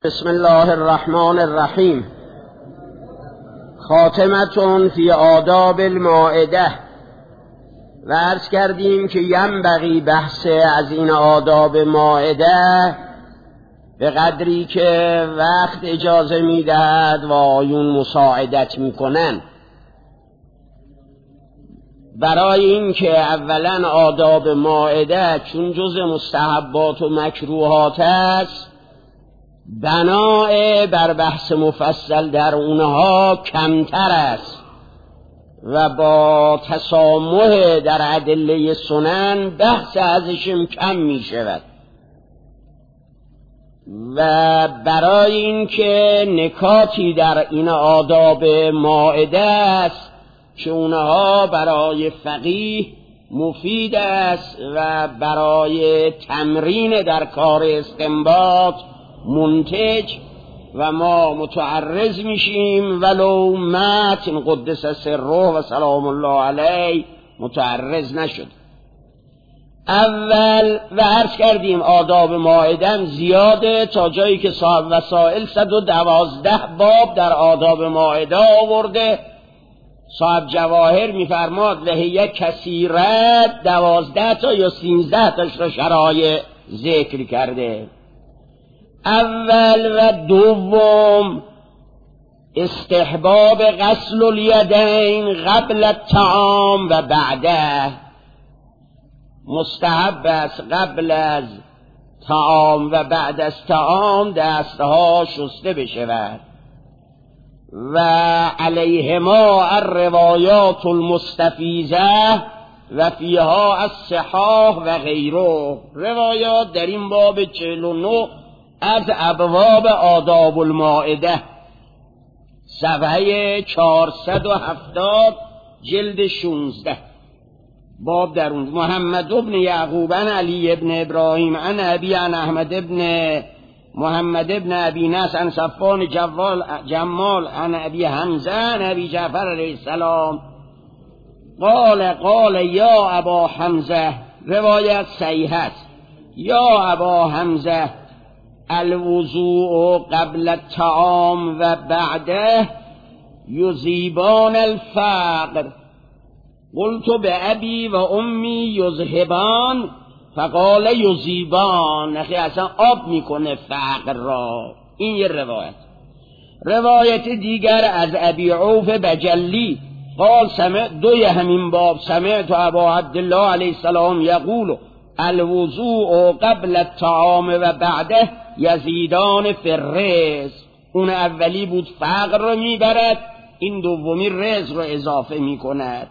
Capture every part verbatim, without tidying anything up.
بسم الله الرحمن الرحیم. خاتمتون فی آداب المائده. و عرض کردیم که ینبغی بحث از این آداب مائده به قدری که وقت اجازه میدهد و آیون مساعدت میکنن. برای این که اولا آداب مائده چون جز مستحبات و مکروهات است، بناء بر بحث مفصل در اونها کمتر است و با تسامح در ادله سنن بحث ازشم کم می شود. و برای این که نکاتی در این آداب مائده است که اونها برای فقیه مفید است و برای تمرین در کار استنباط منتج و ما متعرض میشیم ولو متن قدس سره و سلام الله علیه متعرض نشد. اول و عرض کردیم آداب مائده زیاده تا جایی که صاحب وسائل صد و دوازده باب در آداب مائده آورده. صاحب جواهر میفرماد لهیه کثیرت دوازده تا یا سینزده تاش را شرایع ذکر کرده. اول و دوم استحباب غسل الیدین قبل الطعام و بعده. مستحب است قبل از طعام و بعد از طعام دستها شسته بشود. و علیهما الروایات المستفیضه و فیها الصحاح و غیره. روایات در این باب چهل و نه از ابواب آداب المائده، صفحه چهارصد و هفتاد جلد شانزده باب در اون. محمد ابن یعقوب عن علی ابن ابراهیم عن ابی عن احمد ابن محمد ابن ابی نصر عن صفوان جوال جمال عن ابی حمزه عن ابی جعفر علیه السلام قال قال یا ابا حمزه. روایت صحیح است. یا ابا حمزه الوضوء قبل الطعام و بعده یذیبان الفقر. قلت به ابی و امی یذهبان فقال یذیبان. نخی اصلا آب میکنه فقر را. این یه روایت. روایت دیگر از ابی عوف بجلی قال سمع دوی همین باب سمعت ابا عبدالله علیه السلام یقول الوضوء قبل الطعام و بعده یزیدان فی الرزق. اون اولی بود فقر رو میبرد، این دومی رزق رو اضافه میکند.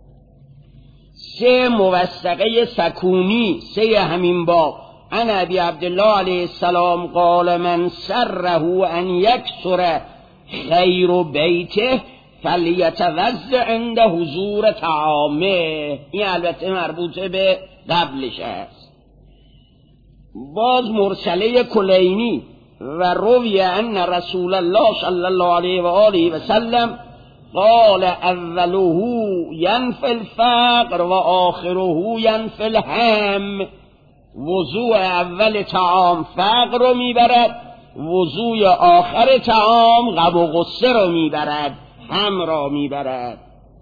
سه موثقه سکونی سه همین باب عن ابی عبدالله علیه السلام قال من سره ان یکثر خیر بیته فلیتوضأ عند حضور طعامه. این البته مربوطه به قبلش است. باز مرسله کلینی و روی ان رسول الله صلی الله علیه و آله و سلم قال اوله ینفی الفقر و آخره ینفی الهم. وضوء اول طعام فقر رو میبرد، وضوء آخر طعام غم و غصه رو میبرد، هم را میبرد.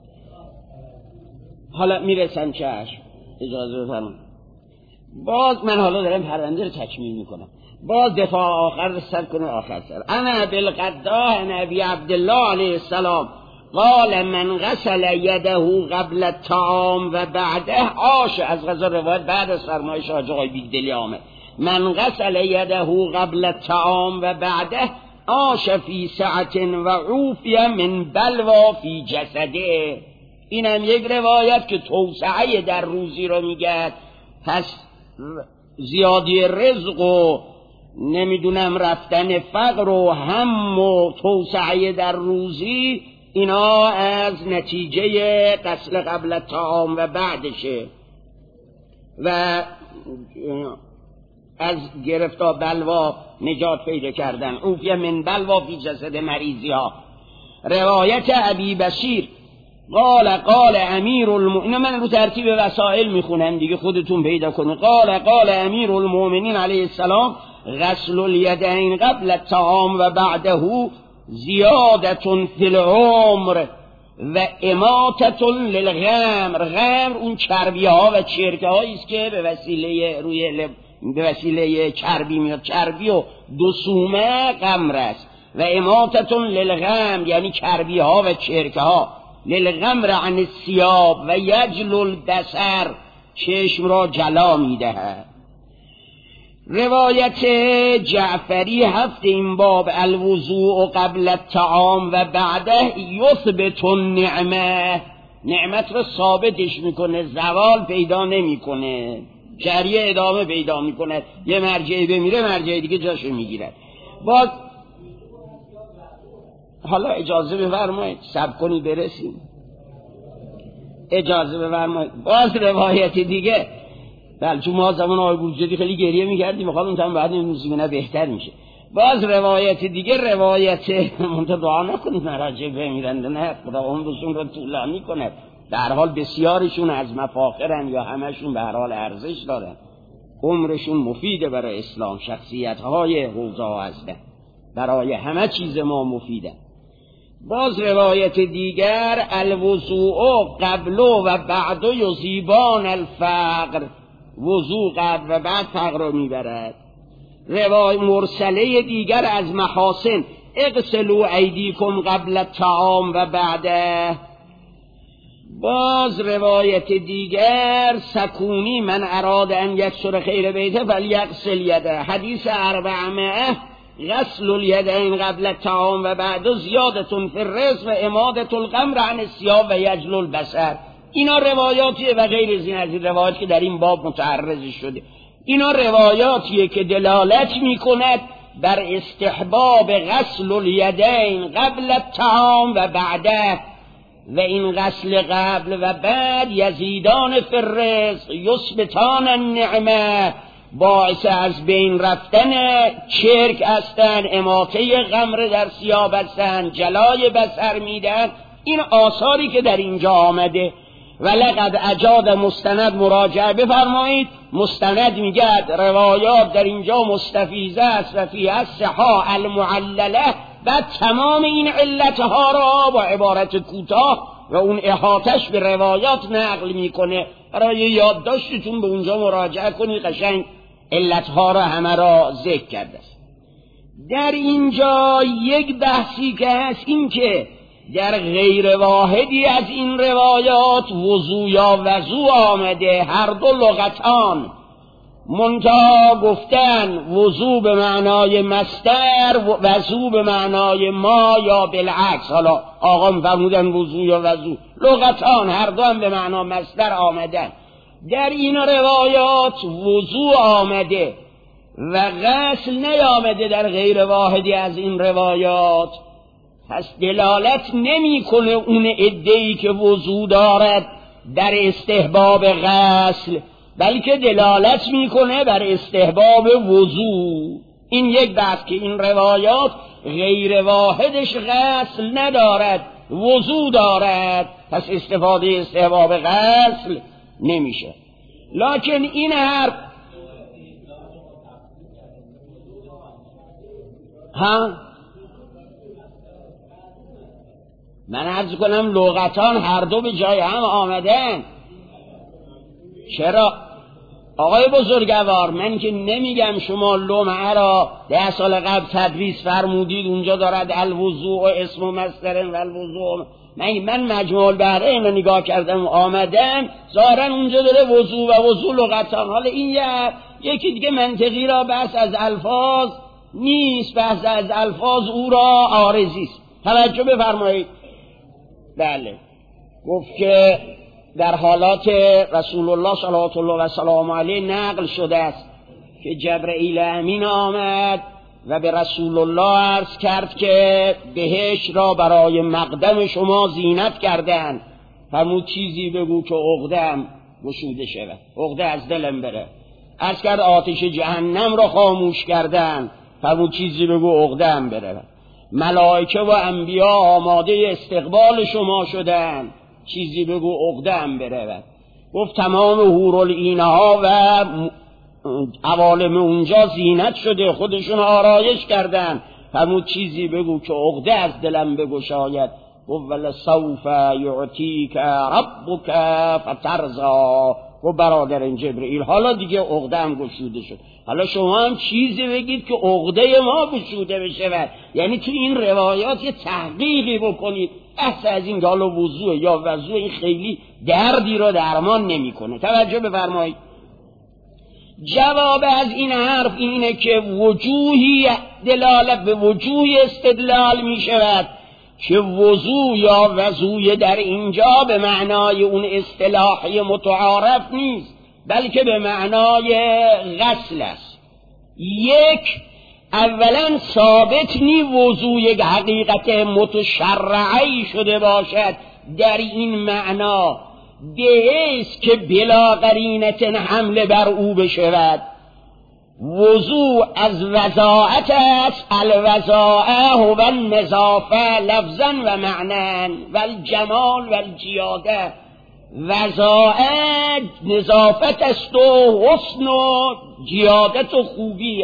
حالا میرسم چشم اجازه بفرمایید. باز من حالا دارم پرونده رو تکمیل میکنم. باز دفاع آخر رو سر کنه آخر سر. انا بالقداه نبی عبدالله علیه السلام قال من غسل یده قبل الطعام و بعده عاش. از غذا روایت بعد از فرمایش حاج آقای بیگدلی آمد. من غسل یده قبل الطعام و بعده عاش فی سعة و عوفی من بلوا فی جسده. اینم یک روایت که توسعه در روزی رو میگه. پس زیادی رزق و نمیدونم رفتن فقر و هم و توسعه در روزی، اینا از نتیجه غسل قبل الطعام و بعدشه و از گرفتار بلوا نجات پیدا کردن. عوفیه من بلوا فی جسد مریضی ها. روایت ابی بشیر قال قال امیر المؤمنین. من رو ترتیب وسائل میخونم دیگه خودتون پیدا کنید. قال قال امیر المؤمنین علیه السلام غسل الیدین قبل الطعام و بعده زیادة فی العمر و اماتة للغمر. غمر اون چربی ها و چرکه هایی است که به وسیله روی لب به وسیله چربی میاد. چربی و دسومه غمر است. و اماتة للغمر یعنی چربی ها و چرکه ها. للغمر عن الثیاب و یجل البصر چشم را جلا میدهد. روایت جعفری هفت این باب الوضوء قبل الطعام و بعده یثبت النعمه، نعمت رو ثابتش میکنه، زوال پیدا نمیکنه، جریه ادامه پیدا میکنه. یه مرجعی بمیره مرجع دیگه جاشو میگیرد. باز حالا اجازه بفرمایید صبر کنید برسیم، اجازه بفرمایید. باز روایت دیگه بله چون ما زمان آقای بروجردی خیلی گریه میکردیم میخواد اون تایم بعد این موسیقی نه بهتر میشه. باز روایت دیگه روایت منتها دعا نکنید مراجع بمیرند، نه خدا عمرشون رو طولانی کنه. در حال بسیارشون از مفاخرن یا همشون به هر حال ارزش دارن، عمرشون مفیده برای اسلام، شخصیت های حوزه ها هستن، برای همه چیز ما مفیدن. باز روایت دیگر الوضوء قبل و بعد یصیبان الفقر، وضوء قبل و بعد فقر رو میبرد. روایت مرسله دیگر از محاسن اغسلوا ایدیکم قبل الطعام و بعده. باز روایت دیگر سکونی من اراد ان یکسر خیر بیته فلیغسل یده. حدیث اربعمائه غسل الیدین قبل الطعام و بعد زیادة فی الرزق و امادة الغمر عن الثیاب و یجل البصر. اینا روایاتیه و غیر از این از این روایات که در این باب متعرض شده. اینا روایاتیه که دلالت میکند بر استحباب غسل الیدین قبل الطعام و بعده، و این غسل قبل و بعد یزیدان فی الرزق یثبتان النعمه، باعث از بین رفتن چرک هستن، اماته غمر در ثیاب هستن، جلای بصر میدن. این آثاری که در اینجا آمده. ولقد اجاد مستند مراجعه بفرمایید. مستند میگه روایات در اینجا مستفیضه است و فی الصحاح المعلله، بعد تمام این علتها را با عبارت کوتاه و اون احاطش به روایات نقل میکنه. برای یادداشتتون به اونجا مراجعه کنید، قشنگ علتها را همه را ذکر کرده است. در اینجا یک بحثی که هست این که در غیر واحدی از این روایات وضو یا وضو آمده، هر دو لغتان، منتها گفتن وضو به معنای مصدر، وضو به معنای ما یا بالعکس. حالا آقا فرمودن وضو یا وضو، لغتان هر دو هم به معنای مصدر آمدن. در این روایات وضو آمده و غسل نیامده در غیر واحدی از این روایات. پس دلالت نمی کنه اون عده‌ای که وضو دارد در استحباب غسل، بلکه دلالت میکنه بر استحباب وضو. این یک بحث که این روایات غیر واحدش غسل ندارد، وضو دارد، پس استفاده استحباب غسل نمیشه. لکن این حرف ها من عرض کنم لغتان هر دو به جای هم آمدن. چرا؟ آقای بزرگوار من که نمیگم شما لمعه را ده سال قبل تدریس فرمودید اونجا دارد الوضوء و اسم و مصدر و الوضوء. من من مجموع البحرین رو نگاه کردم آمدن ظاهرا اونجا داره وضوء و وضوء لغتان. حالا این یه یکی دیگه منطقی را بحث از الفاظ نیست، بحث از الفاظ او را عارضی است. توجه بفرمایید. بله گفت که در حالات رسول الله صلوات الله و سلام علیه نقل شده است که جبرئیل امین آمد و به رسول الله عرض کرد که بهشت را برای مقدم شما زینت کردن، فرمود چیزی بگو که عقده‌ام گشوده شود، عقده از دلم بره. عرض کرد آتش جهنم را خاموش کردن، فرمود چیزی بگو عقده‌ام بره. ملائکه و انبیا آماده استقبال شما شدن، چیزی بگو عقده‌ام بره. گفت تمام حورالعین‌ها و عوالم اونجا زینت شده، خودشون آرایش کردن. همون چیزی بگو که عقده از دلم بگشاید، ول سوف یعطیک ربک فترضا. و برادر جبرئیل حالا دیگه عقده هم گشوده شد، حالا شما هم چیزی بگید که عقده ما گشوده بشه. یعنی تو این روایات یه تحقیقی بکنید. بحث از این حالا وضوع یا وضوع این خیلی دردی رو درمان نمیکنه. توجه بفرمایید. جواب از این حرف اینه که وجوهی دلالت به وجوه استدلال می شود که وضوع یا وضوع در اینجا به معنای اون اصطلاحی متعارف نیست، بلکه به معنای غسل است. یک، اولا ثابت نی وضوع یک حقیقت متشرعی شده باشد در این معنا، بهیست که بلا قرینت حمله بر او بشود. وضوع از وضاعت است، الوضاعه هو النظافه لفظا و معنی و الجمال و الجیاده. وضاعت نظافت است و حسن و جیادت و خوبی،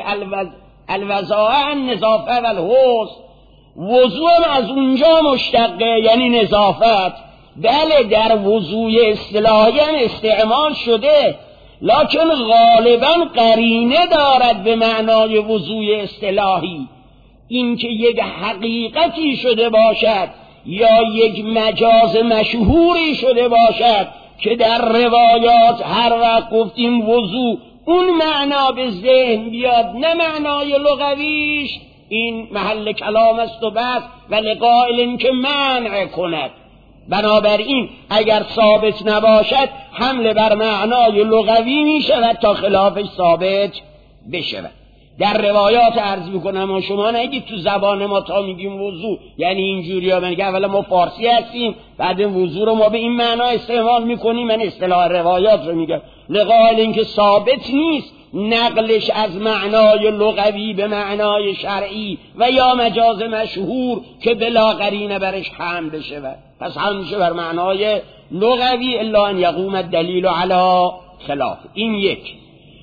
الوضاعه نظافه و الحسن. وضوع از اونجا مشتقه، یعنی نظافت. بله در وضوع اصطلاحی هم استعمال شده، لکن غالبا قرینه دارد به معنای وضوع اصطلاحی. این که یک حقیقتی شده باشد یا یک مجاز مشهوری شده باشد که در روایات هر وقت گفتیم وضوع اون معنا به ذهن بیاد، نه معنای لغویش، این محل کلام است و بس، و لقائل این که منع کند. بنابراین اگر ثابت نباشد حمله بر معنای لغوی می شود تا خلافش ثابت بشود. در روایات عرض میکنم و شما نگید تو زبان ما تا میگیم وضوع یعنی اینجوری ها، بگیم اولا ما فارسی هستیم بعد وضوع رو ما به این معنا استعمال میکنیم. من اصطلاح روایات رو میگم، لقائل این که ثابت نیست نقلش از معنای لغوی به معنای شرعی و یا مجاز مشهور که بلا قرینه برش حمل بشه، پس حمل میشه بر معنای لغوی الا ان یقوم الدلیل علی خلاف. این یک.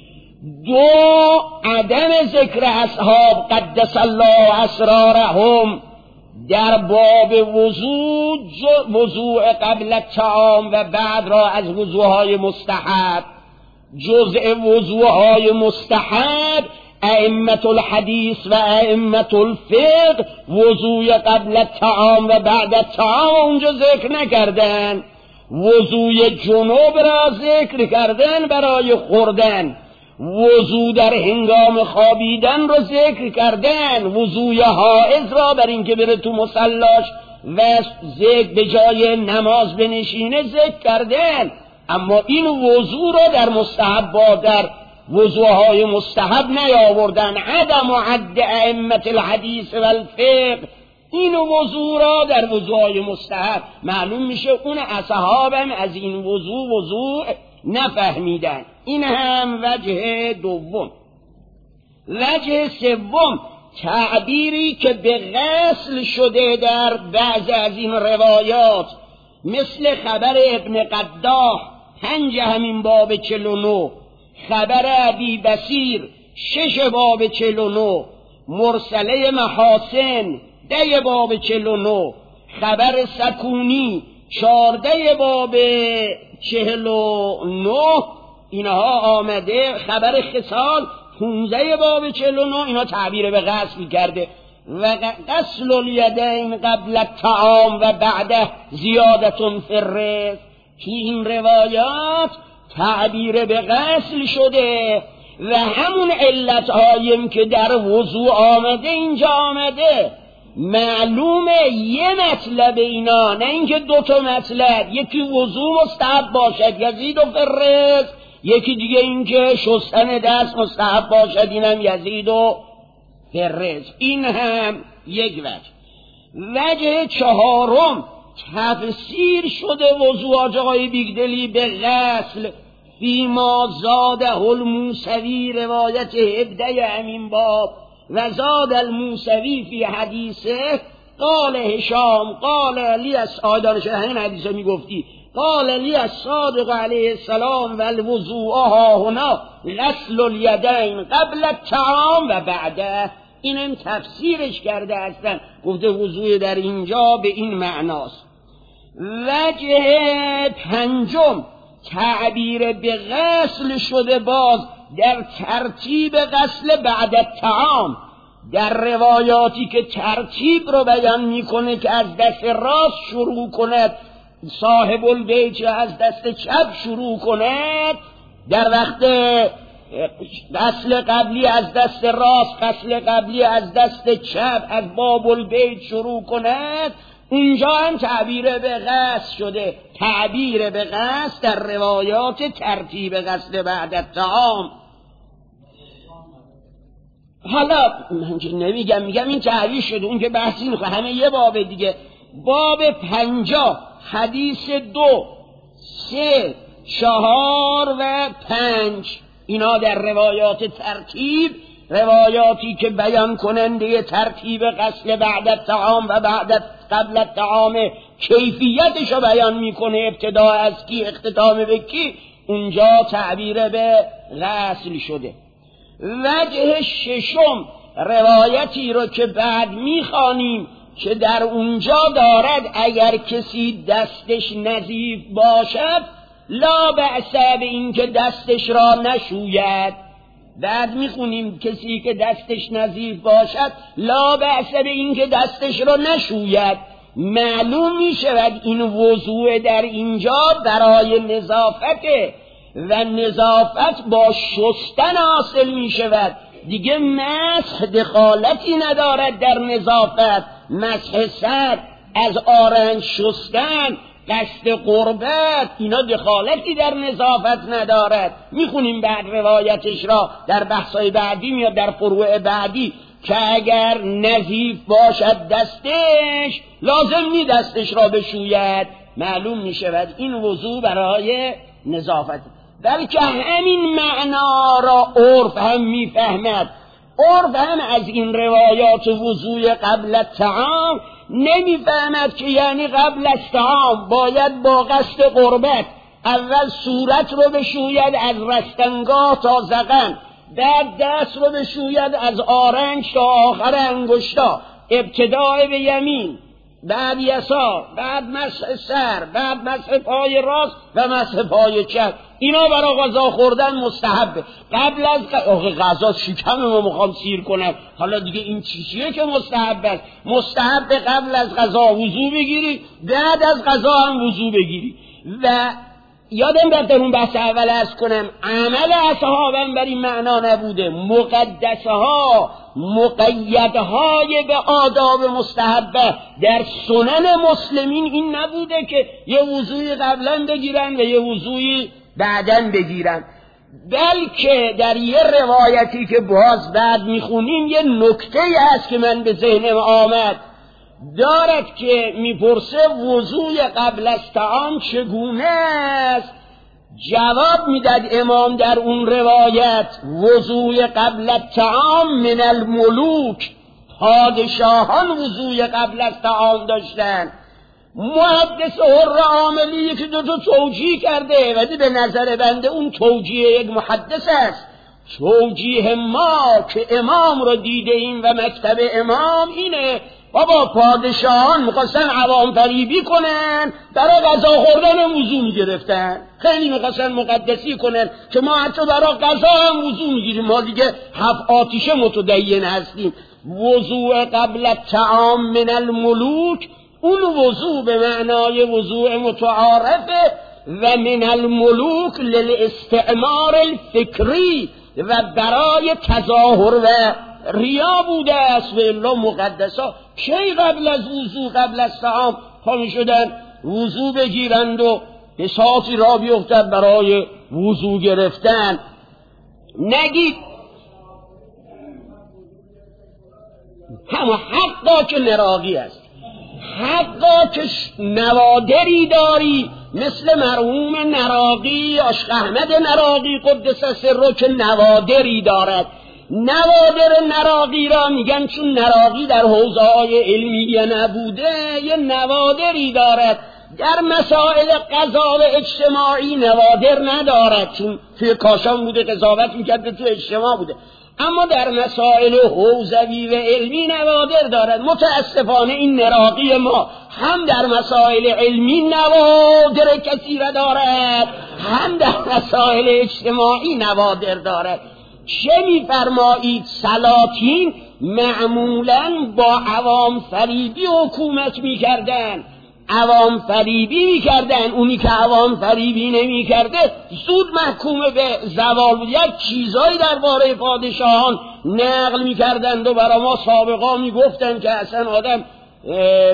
دو، عدم ذکر اصحاب قدس الله اسرارهم در باب وضوع، وضوع قبل الطعام و بعد را از وضوعهای مستحب. جزء وضوعهای مستحب ائمة الحدیث و ائمة الفقه وضوع قبل الطعام و بعد الطعام اونجا ذکر نکردن، وضوع جنوب را ذکر کردن برای خوردن، وضوع در هنگام خوابیدن را ذکر کردن، وضوع حائض را بر اینکه بره تو مصلاش و ذکر به جای نماز بنشینه ذکر کردن. اما این وضوع را در مستحبات در وضوعهای مستحب نیاوردن. عدم و عد ائمة الحدیث و الفقه این وضوع را در وضوعهای مستحب. معلوم میشه اون اصحابم از این وضوع وضوع نفهمیدن. این هم وجه دوم. وجه سوم، تعبیری که به غسل شده در بعض از این روایات، مثل خبر ابن قداح پنج همین باب چل و نو، خبر ابی بصیر شش باب چل و نو، مرسله محاسن ده باب چل و نو، خبر سکونی چارده باب چهل و نو اینها آمده، خبر خصال پونزده باب چهل و نو اینا تعبیر به غسل کرده. و غسل الیدین قبل الطعام و بعده زیادتون فی الرزق. که این روایات تعبیر به غسل شده و همون علت هایم که در وضوع آمده اینجا آمده. معلومه یه مطلب اینا، نه اینکه دو تا مطلب، یکی وضوع مستحب باشد یزید و فی الرزق، یکی دیگه اینکه شستن دست مستحب باشد اینم یزید و فی الرزق. این هم یک وجه. وجه چهارم، تفسیر شده وضوع آقای بیگدلی به غسل فیما زاده الموسوی روایت هبده همین باب و زاد الموسوی فی حدیثه قال هشام قال علی از آیدان شهرین حدیثه می گفتی قال لی الصادق علیه السلام و الوضوء ها هنا غسل الیدین قبل الطعام و بعده. اینم تفسیرش کرده هستن، گفته وضوء در اینجا به این معناست. وجه پنجم تعبیر به غسل شده باز در ترتیب غسل بعد الطعام، در روایاتی که ترتیب رو بیان میکنه که از دست راست شروع کند صاحب البیت، از دست چپ شروع کند، در وقت غسل قبلی از دست راست، غسل قبلی از دست چپ از باب البیت شروع کند، اونجا هم تعبیر به غسل شده. تعبیر به غسل در روایات ترتیب غسل بعد الطعام. حالا من که نمیگم، میگم این تعبیر شده، اون که بحثی میخواه، همه یه باب دیگه. باب پنجاه حدیث دو سه چهار و پنج، اینا در روایات ترتیب، روایاتی که بیان کننده ترتیب غسل بعد الطعام و بعد قبل الطعام کیفیتش رو بیان میکنه، ابتدا از کی اختتام به کی، اونجا تعبیر به غسل شده. وجه ششم روایتی رو که بعد میخوانیم که در اونجا دارد اگر کسی دستش نظیف باشد لا بأس به این که دستش را نشوید. بعد میخونیم کسی که دستش نظیف باشد لا بأس به این که دستش را نشوید. معلوم میشود این وضوع در اینجا برای نظافته و نظافت با شستن حاصل میشود دیگه. مسح دخالتی ندارد در نظافت، مسح سر، از آرنج شستن، قصد قربت، اینا دخالتی در نظافت ندارد. میخونیم بعد روایتش را در بحثای بعدی میاد، در فروع بعدی، که اگر نظیف باشد دستش لازم نی دستش را بشوید. معلوم میشود این وضوع برای نظافت، بلکه همین معنا را عرف هم میفهمد. عرف هم از این روایات وضوع قبل الطعام نمیفهمد که یعنی قبل الطعام باید با قصد قربت اول صورت رو بشوید از رستنگاه تا ذقن، بعد دست رو بشوید از آرنج تا آخر انگشتا، ابتدای به یمین، بعد یسار، بعد مسح سر، بعد مسح پای راست و مسح پای چپ. اینا برای غذا خوردن مستحبه. قبل از غذا شکم ما میخوام سیر کنم، حالا دیگه این چیزیه که مستحب است. مستحب قبل از غذا وضو بگیری، بعد از غذا هم وضو بگیری. و یادم رفت در اون بحث اول عرض کنم عمل اصحابم بر این معنا نبوده. مقدسه ها، مقیدهای به آداب مستحبه در سنن مسلمین این نبوده که یه وضوی قبلا بگیرن و یه وضوی بعدن بگیرن، بلکه در یه روایتی که باز بعد میخونیم یه نکته هست که من به ذهنم آمد، دارد که میپرسه وضوی قبل از طعام چگونه است. جواب میداد امام در اون روایت وضوی قبل الطعام من الملوک، پادشاهان وضوی قبل از طعام داشتن. محدث حر عاملی که دو تا توجیه کرده ولی به نظر بنده اون توجیه یک محدث است. توجیه ما که امام رو دیده ایم و مکتب امام اینه بابا پادشاهان میخواستن عوام فریبی کنن، برای غذا خوردن هم وضو میگرفتن، خیلی میخواستن مقدسی کنن که ما حتی برای غذا هم وضو میگیریم، ما دیگه هفت آتیشه متدین هستیم. وضوء قبل الطعام من الملوک، اون وضوء به معنای وضوء متعارفه و من الملوک للاستعمار الفکری و برای تظاهر و ریا بوده است. و الا مقدسا کی قبل از وضو قبل از طعام پا می شدن وضو بگیرند و بساطی را بیفتد برای وضو گرفتن. نگید همه حقا که نراقی است، حقا که نوادری داری مثل مرحوم نراقی، عاشق احمد نراقی قدس سره که نوادری دارد. نوادر نراقی را میگن چون نراقی در حوزه‌های علمیه نبوده، یه نوادری دارد در مسائل قضا و اجتماعی نوادر ندارد، چون توی کاشان بوده قضاوت میکرده، توی اجتماع بوده. اما در مسائل حوزوی و علمی نوادر دارد. متاسفانه این نراقی ما هم در مسائل علمی نوادر کثیره دارد، هم در مسائل اجتماعی نوادر دارد. چه می‌فرمایید؟ سلاطین معمولاً با عوام فریبی حکومت می‌کردند، عوام فریبی می‌کردند. اونی که عوام فریبی نمی‌کرده زود محکوم به زوال بود. یک چیزایی درباره پادشاهان نقل می‌کردند و برای ما سابقا می‌گفتند که اصلا آدم اه اه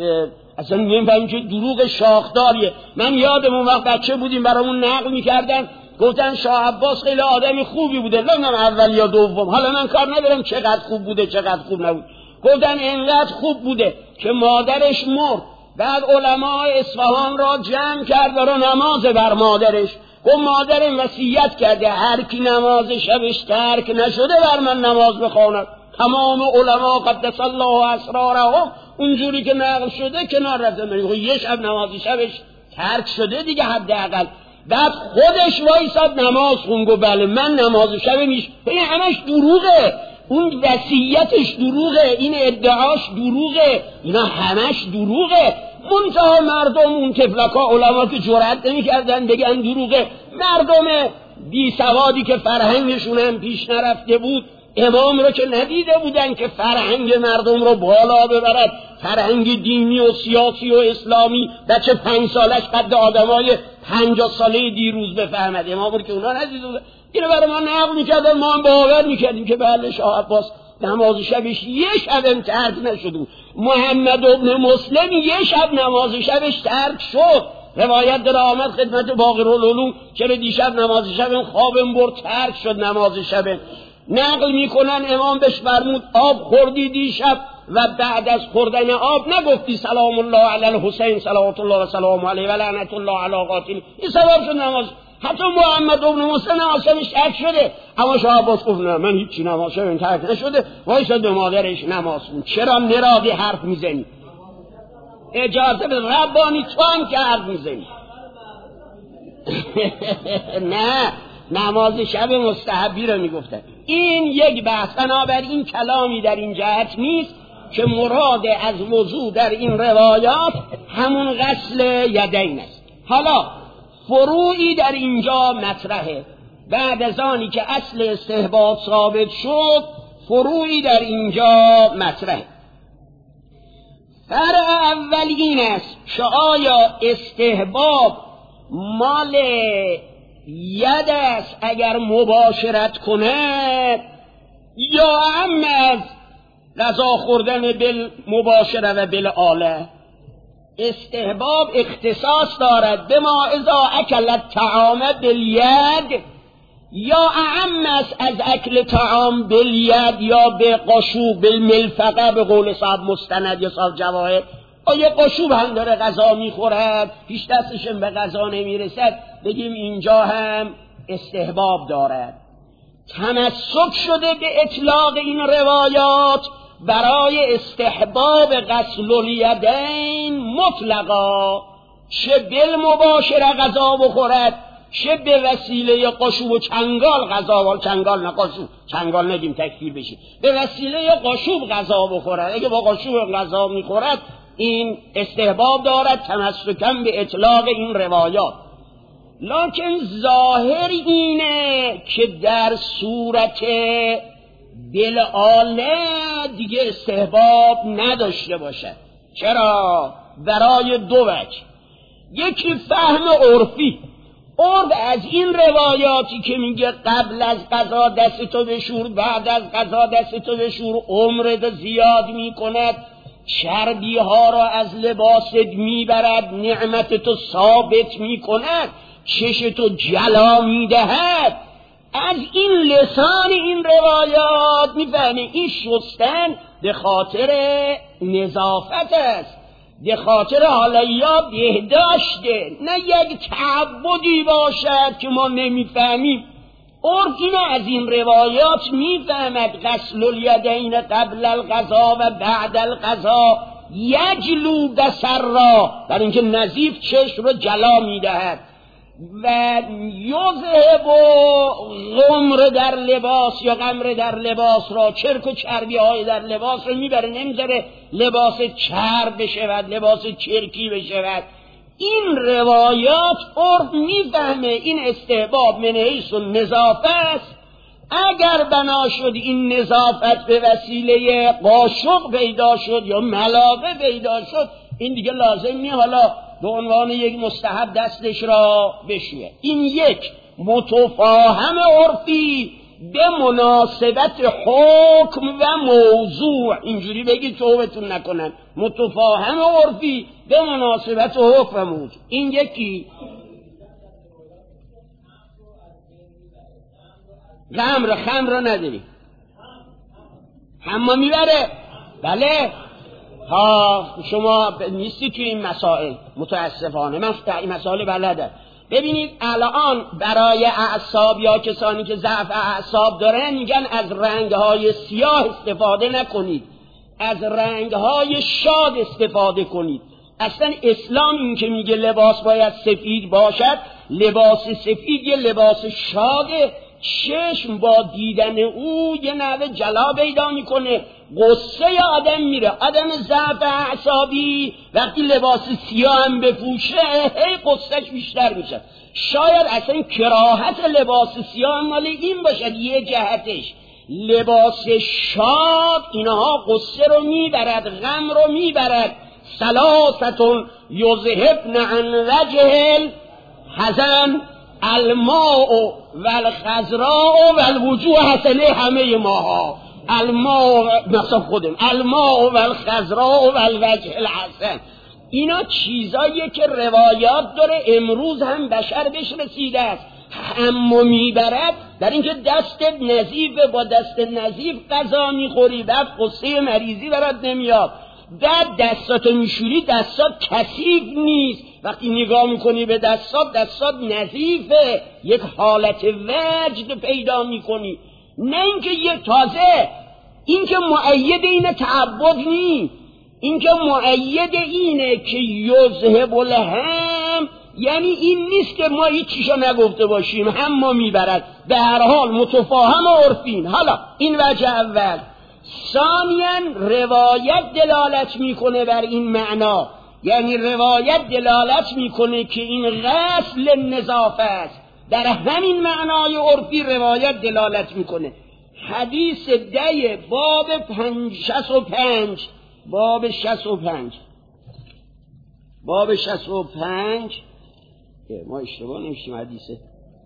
اصلا نمی‌فهمیم که دروغ شاخداریه. من یادم اون وقت بچه بودیم برامون نقل می‌کردن، گفتن شاه عباس خیلی آدمی خوبی بوده، نمیدونم اول یا دوم، حالا من کار ندارم چقدر خوب بوده چقدر خوب نبود. گفتن اینقدر خوب بوده که مادرش مرد، بعد علمای اصفهان را جمع کرد برای نماز بر مادرش. گفت مادرم وصیت کرده هر کی نماز شبش ترک نشده بر من نماز بخواند. تمام علما قدس الله اسرارهم اونجوری که نقل شده کنار رفتن. یه شب نماز شبش ترک شده دیگه حداقل. بعد خودش وایساد نماز خون. گفت بله من نماز شب میش. این همش دروغه، اون وصیتش دروغه، این ادعاش دروغه، اینا همش دروغه. منتها مردم اون تفلکا علما که جرأت نمی‌کردن بگن دروغه، مردم بی سوادی که فرهنگشون هم پیش نرفته بود، امام رو که ندیده بودن که فرهنگ مردم رو بالا ببرد، فرهنگ دینی و سیاسی و اسلامی. بچه پنج سالش قد آدمای پنجاه ساله دیروز بفهمد، امام رو که اونا ندیده بودن. اینو برای ما نقل میکردن، ما هم باور میکردیم که بله شاه عباس نماز شبش یه شب ترک نشد. محمد ابن مسلم یه شب نماز شبش ترک شد. روایت در آمد خدمت باقرالعلوم چرا دیشب نماز شب خوابم برد ترک شد نماز شب. نقل میکنن امام بهش فرمود آب خوردی دیشب و بعد از خوردن آب نگفتی سلام الله علی الحسین صلوات الله و سلام علیه و لعنت الله علی قاتل. این سبب شد نماز. حتی محمد ابن مسلم نمازش ترک شده، اما شاه عباس گفت نه من هیچی نمازم ترک نشده، وایساد به مادرش نماز خون. چرا نراقی حرف میزنی؟ اجازه بده ربانی تو هم که حرف میزنی. نه نماز شب مستحبی رو میگفتن. این یک بحث. بنابراین این کلامی در این جهت نیست که مراد از وضو در این روایات همون غسل یدین است. حالا فروعی در اینجا مطرحه. بعد از آنی که اصل استحباب ثابت شد، فروعی در اینجا مطرحه. فرع اول این است که آیا استحباب مال ید است اگر مباشرت کند، یا هم از غذا خوردن بالمباشره و بالآله؟ استحباب اختصاص دارد به ما اذا اکل الطعام بالید، یا اعم است از اکل طعام بالید یا به قاشوب بالملفقه به قول صاحب مستند یا صاحب جواهر. آیا قاشوب هم داره غذا میخورد پیش دستشم به غذا نمیرسد، بگیم اینجا هم استحباب دارد. تمسک شده به اطلاق این روایات برای استحباب غسل الیدین مطلقا، چه بالمباشره غذا بخورد چه به وسیله قاشوب و چنگال غذا، چنگال نه قاشوب، چنگال نگیم تکفیر بشه، به وسیله قاشوب غذا بخورد. اگه با قاشوب غذا میخورد این استحباب دارد، تمسکاً به اطلاق این روایات. لکن ظاهر اینه که در صورت بالآله دیگه استحباب نداشته باشد. چرا؟ برای دو وجه. یکی فهم عرفی. عرف از این روایاتی که میگه قبل از قضا دستتو بشور، بعد از قضا دستتو بشور، عمرت زیاد میکند، چربی ها را از لباست میبرد، نعمتتو ثابت میکند، چشتو جلا میدهد، از این لسان این روایات میفهمه این شستن به خاطر نظافت است، به خاطر حالا بهداشته، نه یک تعبدی باشد که ما نمیفهمیم. عرف اینو از این روایات میفهمد. غسل الیدین قبل الغذا و بعد الغذا یجلو بصر را، در اینکه نظیف چشم رو جلا میدهد، و یذهب غمر در لباس یا غمر در لباس را، چرک و چربی های در لباس رو میبره، نمیذاره لباس چرب بشود، لباس چرکی بشود. این روایات عرف میفهمه این استحباب من حیث النظافه است. اگر بنا شد این نظافت به وسیله قاشق پیدا شد یا ملاقه پیدا شد، این دیگه لازم نیست حالا به عنوان یک مستحب دستش را بشویه. این یک متفاهم عرفی به مناسبت حکم و موضوع، اینجوری بگید توبتون نکنن، متفاهم عرفی به مناسبت حکم و موضوع. این یکی. خمر خمر را نداری، حمام میبره. بله ها، شما نیستی که این مسائل، متاسفانه من این مسائل بلدم. ببینید الان برای اعصاب یا کسانی که ضعف اعصاب دارن میگن از رنگهای سیاه استفاده نکنید، از رنگهای شاد استفاده کنید. اصلا اسلام این که میگه لباس باید سفید باشد، لباس سفید یه لباس شاده، چشم با دیدن او یه نوع جلا پیدا میکنه، قصه آدم میره. آدم ضعف اعصابی وقتی لباس سیاه هم بپوشه هی قصهش بیشتر میشه. شاید اصلا کراهت لباس سیاه مال این باشد یه جهتش. لباس شاد اینها قصه رو میبرد، غم رو میبرد. ثلاثتون یذهبن عن وجه الحزن الماء و الخضراء و الوجوه حسنه، همه ماها الماء مثلا خودم الماء و الخضراء و الوجه الحسن، اینا چیزاییه که روایات داره، امروز هم بشر بهش رسیده است. اما میبرد در اینکه دستت نظیفه، با دست نظیف غذا میخوری، بعد قصه مریضی برات نمیاد، بعد دستاتو میشوری دستات کثیف نیست، وقتی نگاه میکنی به دستات دستات نظیفه، یک حالت وجد پیدا میکنی. نه اینکه یه تازه اینکه مؤید اینه تعبد نی، اینکه مؤید اینه که یذهب الهم، یعنی این نیست که ما هیچ چیشو نگفته باشیم، هم ما میبرد. به هر حال متفاهم عرفین. حالا این وجه اول. ثانیاً روایت دلالت میکنه بر این معنا، یعنی روایت دلالت میکنه که این غسل نظافه است. در همین معنای عرفی روایت دلالت میکنه. حدیث ده باب پنج شصت و پنج باب شصت و پنج باب شصت و پنج ما اشتباه نمیشیم، حدیثه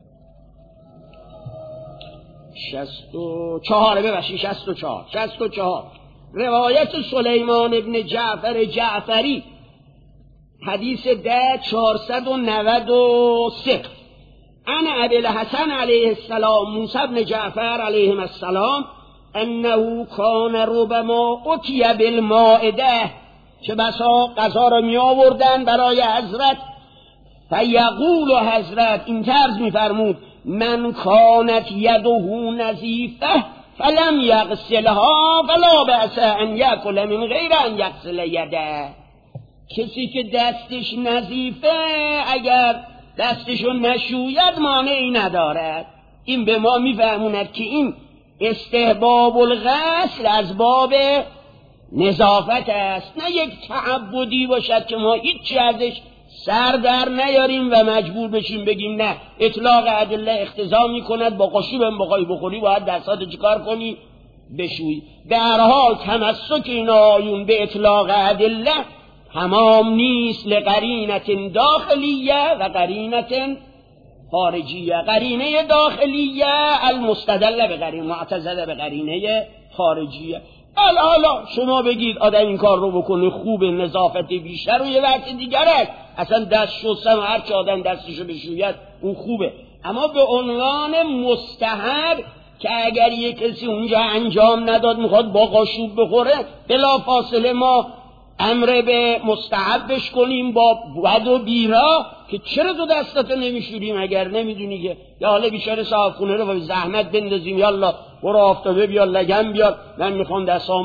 شصت و چهار ببخشید شصت و چهار شصت و چهار روایت سلیمان ابن جعفر جعفری، حدیث ده چهارصد و نود و سه. انا ابی الحسن علیه السلام موسی بن جعفر علیه السلام انه کان ربما اتی بالمائده، چه بسا غذا را می آوردن برای حضرت، فیقول حضرت این طرز می فرمود من کانت یده نظیفه فلم یغسلها فلا بأس ان یأکل من غیر ان یغسل یده. کسی که دستش نظیفه اگر دستشو نشوید مانعی ندارد. این به ما میفهموند که این استحباب الغسل از باب نظافت است، نه یک تعبدی باشد که ما هیچ ازش سر در نیاریم و مجبور بشیم بگیم نه. اطلاق ادله اقتضا میکند با قاشق بخوای بخوری باید دستاتو چیکار کنی؟ بشویی. به هر حال تمسک این آیون به اطلاق ادله تمام نیست، لقرینت داخلیه و قرینت خارجیه. قرینه داخلیه المستدل به قرینه، معتزله به قرینه خارجیه. حالا شما بگید آدم این کار رو بکنه خوب، نظافت بیشتر و یه وقت دیگره، اصلا دست شستن و هر چه آدم دستشو بشوید اون خوبه، اما به عنوان مستحب که اگر یک کسی اونجا انجام نداد میخواد با قاشق بخوره، بلا فاصله ما امر به مستحبش کنیم با ود و بیرا که چرا تو دستاتو نمیشوریم اگر نمیدونی که، یا حالا بیچاره صاحب خونه رو با زحمت بندازیم، یالا برو آفتابه بیار لگم بیار من میخوام دستامو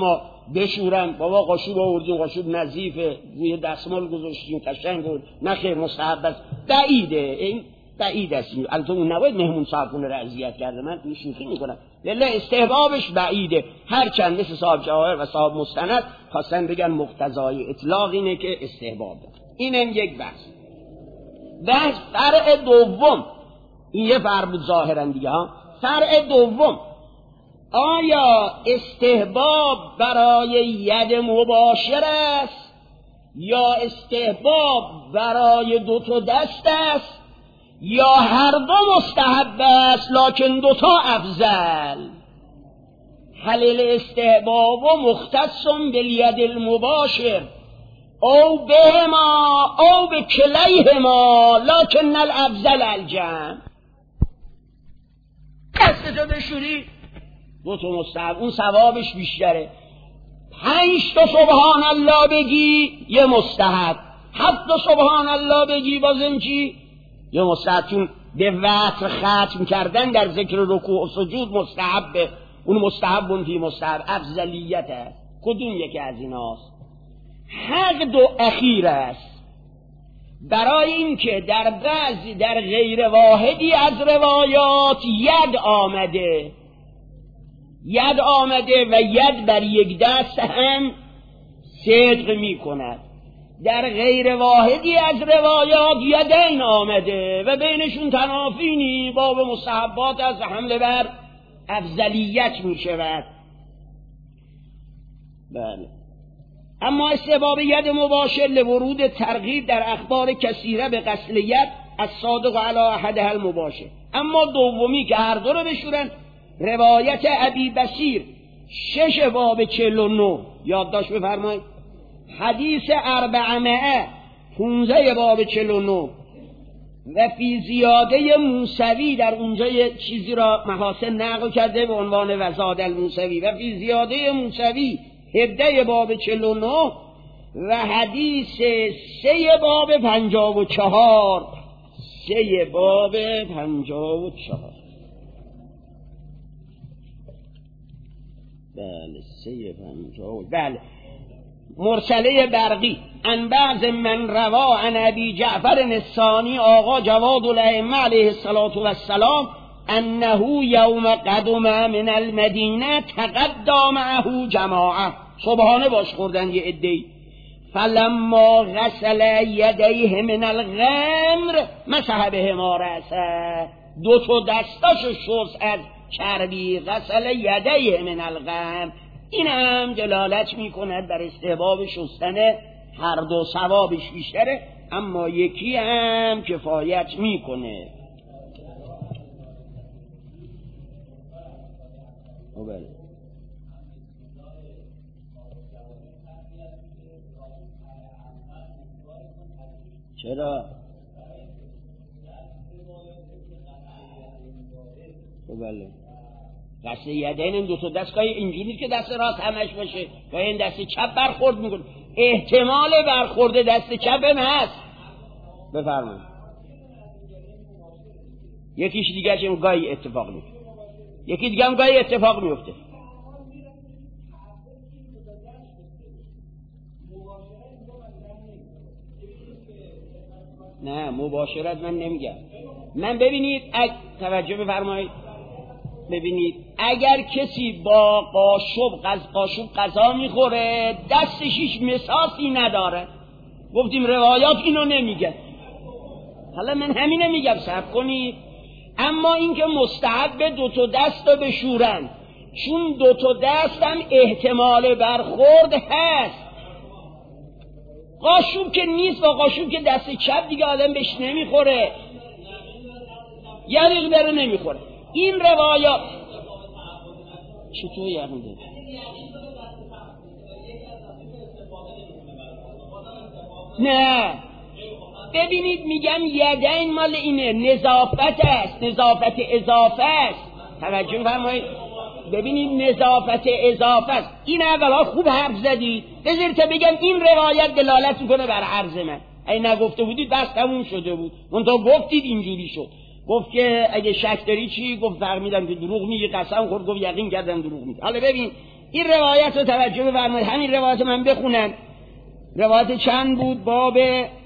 بشورن. بابا قاشق آوردیم، قاشق نظیفه، روی دستمال گذاشتیم قشنگ بود، نه خیر مستحب است، بعیده، این بعید است. البته اون نباید مهمون صاحبونه را اذیت کرده، من این شوخی میکنم، ولی استحبابش بعیده. هرچند مثل صاحب جواهر و صاحب مستند خواستن بگن مقتضای اطلاق اینه که استحباب ده. اینم یک بحث. بحث فرع دوم، این یه فرع بود ظاهرا دیگه ها. فرع دوم، آیا استحباب برای ید مباشر است یا استحباب برای دو تا دست است یا هر دو مستحب است لکن دو تا افضل؟ هل الاستحباب مختص بالید المباشر او بهما او بکلیهما لکن الافضل الجمع. دستتو بشوری دو تا مستحب، اون ثوابش بیشتره. پنج تا سبحان الله بگی یه مستحب، هفت تا سبحان الله بگی بازم چی؟ یه مستحب. چون به وتر ختم کردن در ذکر رکوع و سجود مستحبه، اون مستحب بونتی مستحب افضلیت است. کدوم یکی از ایناست؟ حق دو اخیر است، برای اینکه در بعضی در غیر واحدی از روایات ید آمده، ید آمده و ید بر یک دست هم صدق می کند. در غیر واحدی از روایات یدین آمده و بینشون تنافینی، باب مستحبات از حمله بر افضلیت می شود. بله. اما استحباب ید مباشر لورود ترغیب در اخبار کثیره به غسل ید از صادق علی احدها المباشر. اما دومی که هر دو رو بشورن، روایت ابی بصیر شش باب چهل و نه، یادداشت بفرمایید. حدیث اربعمائه پونزه باب چهل و نه و فی زیاده موسوی، در اونجا یه چیزی را محاسن نقل کرده به عنوان وزاد الموسوی، و فی زیاده موسوی هفده باب چهل و نه و حدیث سه باب پنجاب و چهار، سه باب پنجاب و چهار. بله سه پنجاب. بله. مرسله برقی ان بعض من روا عن ابی جعفر الثانی آقا جواد الائمه علیه الصلاة والسلام انه یوم قدم من المدینه تغدا معه جماعه، صبحانه باش خوردن یه عده‌ای، فلما غسل یدیه من الغمر مسح بهما رأسه، دو تا دستاشو شست از چربی، غسل یدیه من الغمر. این هم دلالت می کند بر استحباب شستن، هر دو ثوابش بیشتره، اما یکی هم کفایت می کنه. بله. چرا؟ بله. دست یدین این دو تا دست گاهی اینجوری که دست راست همش باشه، گاهی این دست چپ برخورد میکنه، احتمال برخورد دست چپ هم هست. بفرمایید. یکیش دیگه چون گاهی اتفاق میفته، یکی دیگه هم گاهی اتفاق میفته. نه مباشرت من نمیگم. من ببینید اگ... توجه بفرمایید، ببینید اگر کسی با قاشق قز قاشق غذا میخوره دستش هیچ مساسی نداره، گفتیم روایات اینو نمیگه، حالا من همینه میگم صبر کنید. اما اینکه مستحب دو تا دست رو بشورن، چون دو تا دست هم احتمال برخورد هست. قاشق که نیست، با قاشق که دست چپ دیگه آدم بهش نمیخوره، یعنی بره نمیخوره. این روایات چطور یعنی ده؟ نه ببینید میگم یدین مال اینه، نظافت است، نظافت اضافه است. توجه فرمایید، ببینید نظافت اضافه است. این اولا خوب حرف زدید، بذارید تا بگم این روایت دلالت میکنه بر عرض من. اگه نگفته بودید بس تموم شده بود، منتها گفتید اینجوری شد. گفت که اگه شک داری چی؟ گفت فهمیدم که دروغ میگی، قسم خورد، گفت یقین کردم دروغ میگی. حالا ببین این روایت رو توجه بفرمایید، همین روایت من بخونم. روایت چند بود؟ باب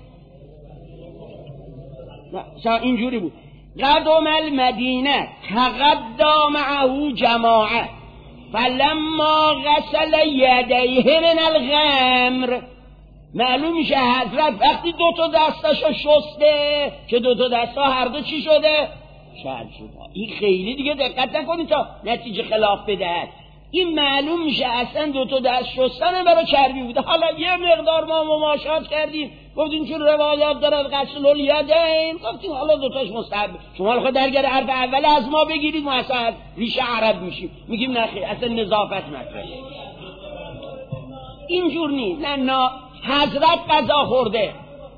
اینجوری بود: قدم المدینه تغدا معه جماعه فلما غسل یدیه من الغمر. معلوم میشه حضرت وقتی دو تا دستاشو شسته که دو تا دستا هر دو چی شده؟ شرد شده. این خیلی دیگه دقت نکنید تا نتیجه خلاف بدهد. این معلوم میشه اصلا دو تا دست شستن برای چربی بوده. حالا یه مقدار ما مماشات کردیم، گفتیم چون روایات دارد غسل الیدین، گفتیم حالا دو تاش مستحب. شما الان درگیر حرف اول از ما بگیرید، ما اصلا ریشه عرب میشیم، میگیم نه خیر اصلا نظافت مطرحه. اینجور نیست. نه نه حضرت غذا خورده،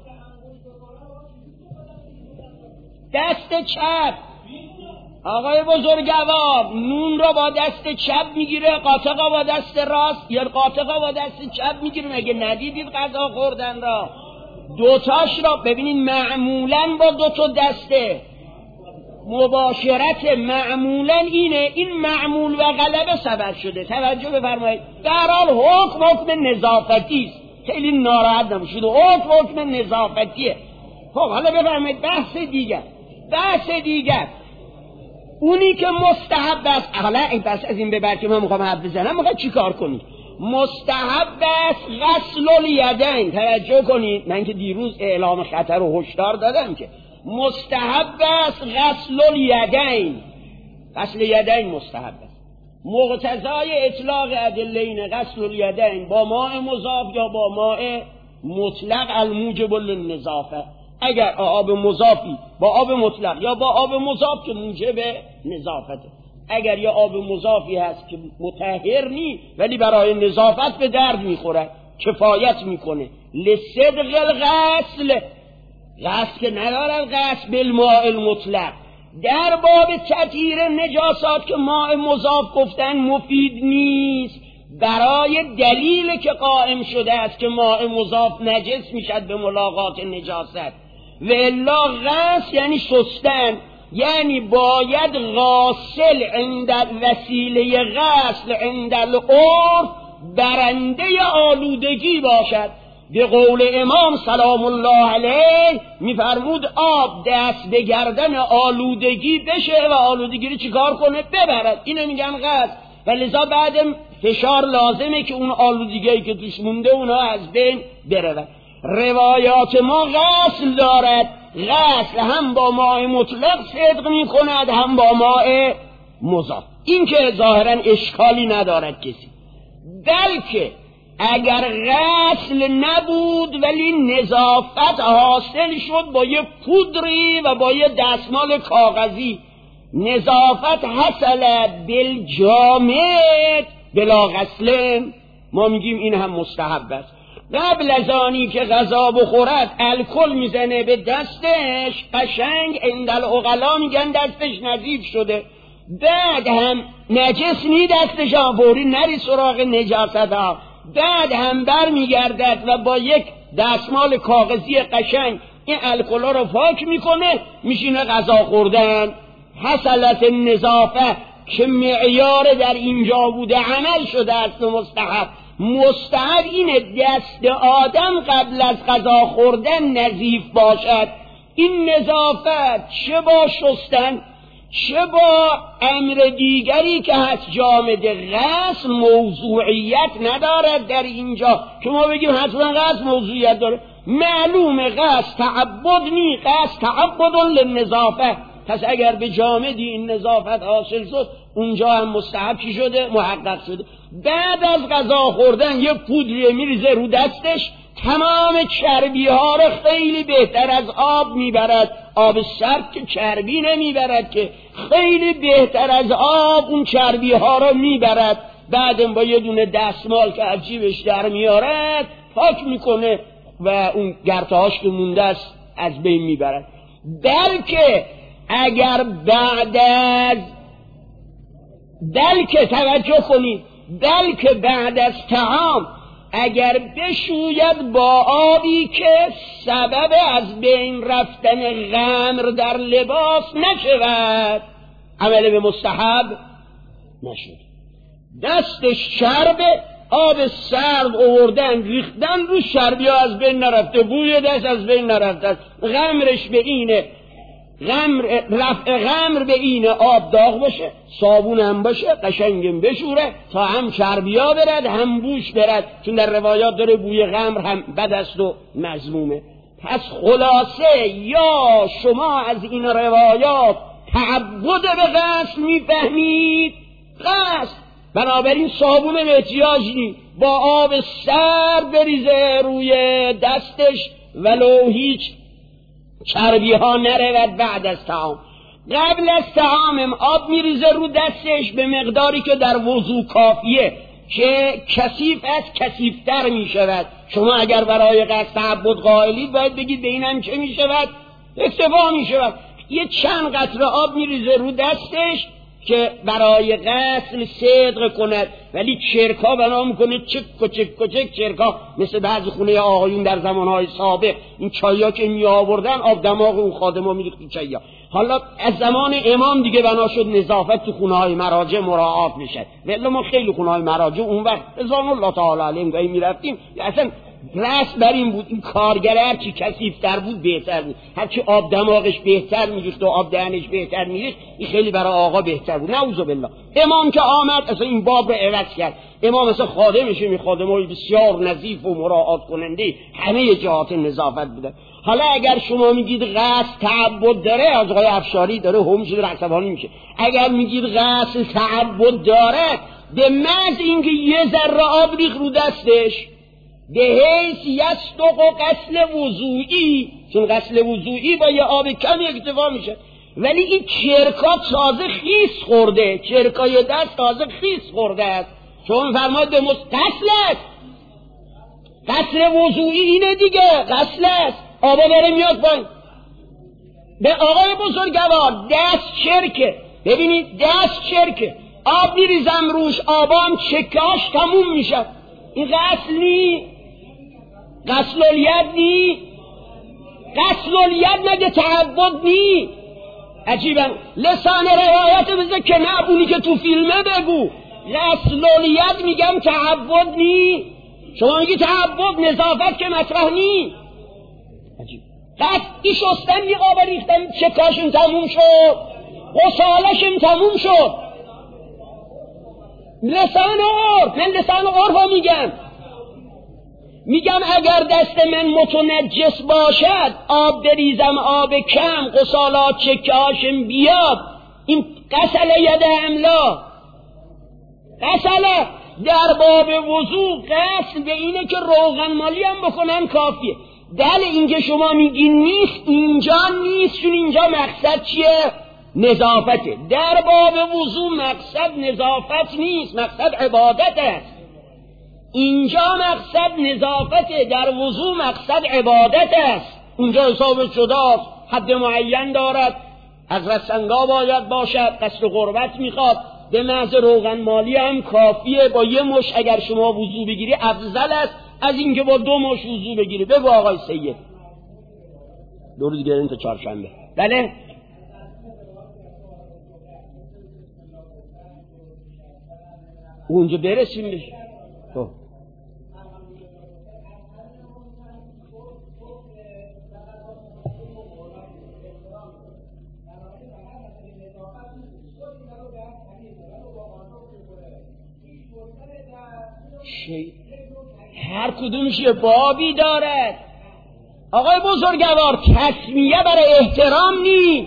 دست چپ آقای بزرگوار نون را با دست چپ میگیره، قاطقا با دست راست یا قاطقا با دست چپ میگیره. مگه ندیدید غذا خوردن را؟ دوتاش را ببینید معمولا با دو تا دسته مباشرت معمولا اینه. این معمول و غلبه سبب شده. توجه بفرمایید. در حال حکم حکم نظافتی است، خیلی ناراحت نمیشید. حکم حکم نظافتیه. خب حالا بفرمایید بحث دیگر. بحث دیگر اونی که مستحب است، حالا این بس از این به بعد که من میخوام حرف بزنم میخوام چی کار کنید؟ مستحب است غسل الیدین. توجه کنید، من که دیروز اعلام خطر و هشدار دادم که مستحب است غسل الیدین. غسل الیدین مستحب است. مقتضای اطلاق ادلین غسل الیدین با ماء مضاف یا با ماء مطلق الموجب للنظافه. اگر آب مضافی با آب مطلق یا با آب مضاف که موجب نظافته. اگر یا آب مضافی هست که مطهر نی ولی برای نظافت به درد میخوره، کفایت میکنه. لصدق الغسل، غسل که ندارد غسل بالماء المطلق. در باب تطهیر نجاسات که ماء مضاف گفتن مفید نیست، برای دلیل که قائم شده است که ماء مضاف نجس میشد به ملاقات نجاست. و الا غسل یعنی شستن، یعنی باید غاسل عند وسیله غسل عند العرف برنده آلودگی باشد. به قول امام سلام الله علیه میفرمود آب دست به گردن آلودگی بشه و آلودگی رو چیکار کنه؟ ببرد. اینو میگن غسل. و لذا بعد فشار لازمه که اون آلودگی که توش مونده اونها از بین بره. روایات ما غسل دارد. غسل هم با ماء مطلق صدق می کند هم با ماء مضاف. این که ظاهرا اشکالی ندارد کسی. بلکه اگر غسل نبود ولی نظافت حاصل شد با یه پودری و با یه دستمال کاغذی، نظافت حاصل بالجامد بلا غسل، ما میگیم این هم مستحب است. قبل از آنی که غذا بخورد الکل میزنه به دستش، قشنگ عند العقلا میگن دستش نظیف شده. بعد هم نجس نی دستش آوری نری سراغ نجاست ها. بعد هم بر میگردد و با یک دستمال کاغذی قشنگ این الکلا رو پاک میکنه، میشینه غذا خوردن. حصلت نظافه که معیار در اینجا بوده عمل شده است و مستحب. مستحب اینه دست آدم قبل از غذا خوردن نظیف باشد. این نظافت چه با شستن چه با امر دیگری که هست جامد غسل موضوعیت ندارد در اینجا که ما بگیم حتما غسل موضوعیت داره. معلوم غسل تعبد نی، غسل تعبد للنظافه. پس اگر به جامدی این نظافت حاصل شد اونجا هم مستحب چی شده؟ محقق شده. بعد از غذا خوردن یه پودری میریزه رو دستش، تمام چربی ها رو خیلی بهتر از آب میبرد. آب سرد که چربی نمیبرد که، خیلی بهتر از آب اون چربی ها رو میبرد. بعدم با یه دونه دستمال که از جیبش در میارد پاک میکنه و اون گرتهاش که مونده است از بین میبرد. بلکه اگر بعد از بلکه توجه کنید بلکه بعد از طعام اگر بشوید با آبی که سبب از بین رفتن غمر در لباس نشود، عمل به مستحب نشد. دستش چربه، آب سرد آوردن ریختن رو چربی ها از بین نرفته، بوی دست از بین نرفته، غمرش به اینه، غمر رفع غمر به اینه آب داغ باشه، صابون هم باشه، قشنگم بشوره تا هم چربی ها برد هم بوش برد، چون در روایات داره بوی غمر هم بد است و مذمومه. پس خلاصه یا شما از این روایات تعبد به غسل میفهمید، غسل بنابراین صابون به احتیاج نی، با آب سرد بریزه روی دستش ولو هیچ چربی ها نرود. بعد از طعام، قبل از طعام آب میریزه رو دستش به مقداری که در وضو کافیه، که کثیف است کثیفتر میشود. شما اگر برای غسل تعبد قائلید باید بگید به اینم چه میشود؟ اکتفا میشود. یه چند قطره آب میریزه رو دستش که برای غسل صدق کند، ولی چرکا بنا میکنه چک و چک و چک چرکا، مثل بعضی خونه آقایون در زمانهای سابق این چایا که می آوردن آب دماغ اون خادما میریخت این چایا. حالا از زمان امام دیگه بنا شد نظافت تو خونه های مراجع مراعات میشه، ولی ما خیلی خونه های مراجع اون وقت رضوان الله تعالی علیهم گاهی میرفتیم اصلا رأس بر این بود این کارگر هرچی کثیفتر بود بهتر بود، هرچی آب دماغش بهتر میریخت و آب دهنش بهتر میریخت این خیلی برای آقا بهتر بود. نعوذ بالله. امام که آمد اصلا این باب رو عوض کرد. امام اصلا خادمشه، می خادمای بسیار نظیف و مراعات کننده همه جهات نظافت بوده. حالا اگر شما میگید غسل تعبد داره، از آقای افشاری داره هم شده عصبانی میشه، اگر میگید غسل تعبد داره به محض اینکه یه ذره آب ریخت رو دستش به حیث یصدق و غسل وضوئی، چون غسل وضوئی با یه آب کمی اکتفا میشه، ولی این چرکا تازه خیس خورده، چرکای دست تازه خیس خورده است، چون فرماید به مستغسل است. غسل وضوئی اینه دیگه، غسل است، آبا داره میاد پایین. به آقای بزرگوار دست چرکه، ببینید دست چرکه، آب میریزم روش، آبام چکاش تموم میشه، این غسل نی؟ غسل الید نی؟ غسل الید مگه تعبد نی؟ عجیبا لسان روایت بزده که نه، اونی که تو فیلمه بگو. غسل الید میگم تعبد نی؟ شما میگی تعبد، نظافت که مطرح نی. عجیب. قطعی شستن نی، آب ریختن چکاشم تموم شد، غسالشم تموم شد. لسان عرف، من لسان عرف ها میگم میگم اگر دست من متنجس باشد آب بریزم آب کم، غسالات چکاشم بیاد، این غسل ید املا، غسل در باب وضو غسل به اینه که روغن مالی هم بکنن کافیه. دل اینکه شما میگین نیست، اینجا نیست، چون اینجا مقصد چیه؟ نظافته. در باب وضو مقصد نظافت نیست، مقصد عبادت است. اینجا مقصد نظافته، در وضو مقصد عبادت است. اونجا حساب شده است، حد معین دارد، از رسنگا باید باشد، قصد قربت میخواد، به محض روغن مالی هم کافیه. با یه مش اگر شما وضو بگیری افضل است از اینکه با دو مش وضو بگیری. بگو آقای سید. دو روز گرین تا چهارشنبه. بله اونجا برسیم بشه. تو شی... هر کدومش یه بابی دارد. آقای بزرگوار تسمیه برای احترام نی،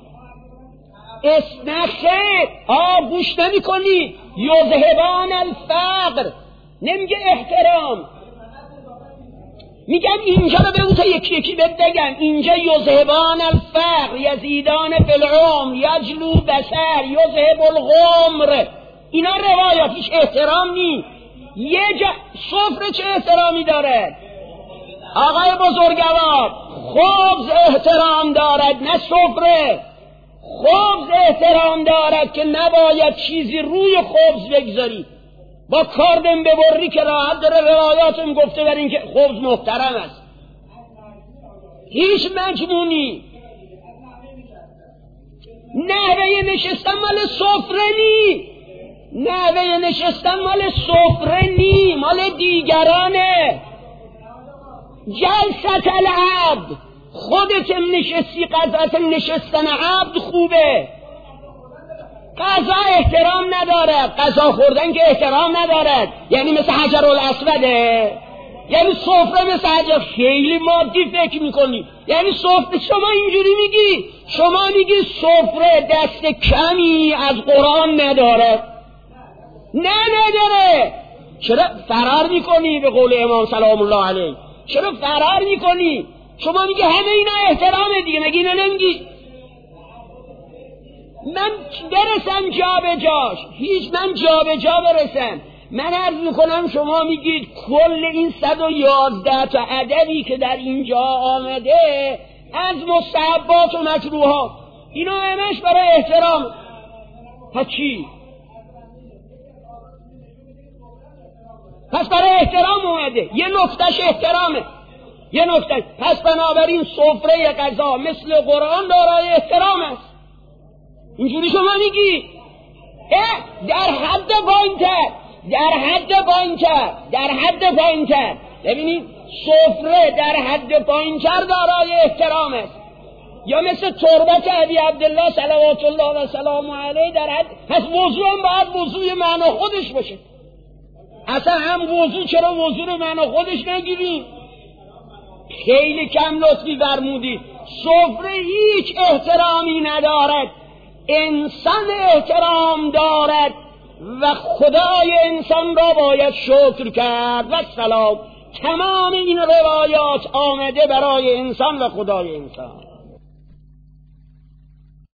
اسنخه آه گوش نمی کنی، یذهبان الفقر، نمیگه احترام. میگم اینجا رو بگو تا یکی یکی بگم. اینجا یذهبان الفقر، یزیدان فی العمر، یجلو بصر، یذهب الغمر، اینا روایات، هیچ احترام نی. یه جا سفره چه احترامی داره؟ آقای بزرگوار خبز احترام دارد نه سفره. خبز احترام دارد که نباید چیزی روی خبز بگذاری، با کاردم ببری که راحت داره. روایاتم گفته بر این که خبز محترم است، هیچ مجمونی نحوه نشستن مال سفره نی، نحوه نشستن مال سفره نی، مال دیگرانه. جلسه العبد، خودت نشستی قضا نشستن عبد خوبه. قضا احترام ندارد، قضا خوردن که احترام ندارد. یعنی مثل حجر الاسوده، یعنی سفره مثل حجر. خیلی مادی فکر میکنی. یعنی سفره، شما اینجوری میگی، شما میگی سفره دست کمی از قرآن نداره. نه نداره. چرا فرار میکنی؟ به قول امام سلام الله علیه چرا فرار میکنی؟ شما میگی همه اینا احترامه دیگه، مگه اینا نمیگی؟ من برسم جا به جاش، هیچ من جا به جا برسم. من عرض میکنم شما میگید کل این صد و یازده تا ادبی که در اینجا آمده از مستحبات و مکروهات، اینا همش برای احترام. پس چی؟ پس برای احترام اومده. یه نکتهش احترامه، یه نکته. پس بنابراین سفره غذا مثل قرآن دارای احترام است. اینجوری شما میگی. اه در حد پایین‌تر، در حد پایین‌تر، در حد پایین‌تر. ببینید سفره در حد پایین‌تر دارای احترام است. یا مثل تربت ابی عبدالله صلوات الله و سلامه علیه در حد. پس وضوء هم باید وضوء معنا خودش باشه. اصلا هم وضوء چرا وضوء رو معنا خودش نگیریم؟ خیلی کم لطفی فرمودید. سفره هیچ احترامی ندارد، انسان احترام دارد و خدای انسان را باید شکر کرد. و سلام. تمام این روایات آمده برای انسان و خدای انسان.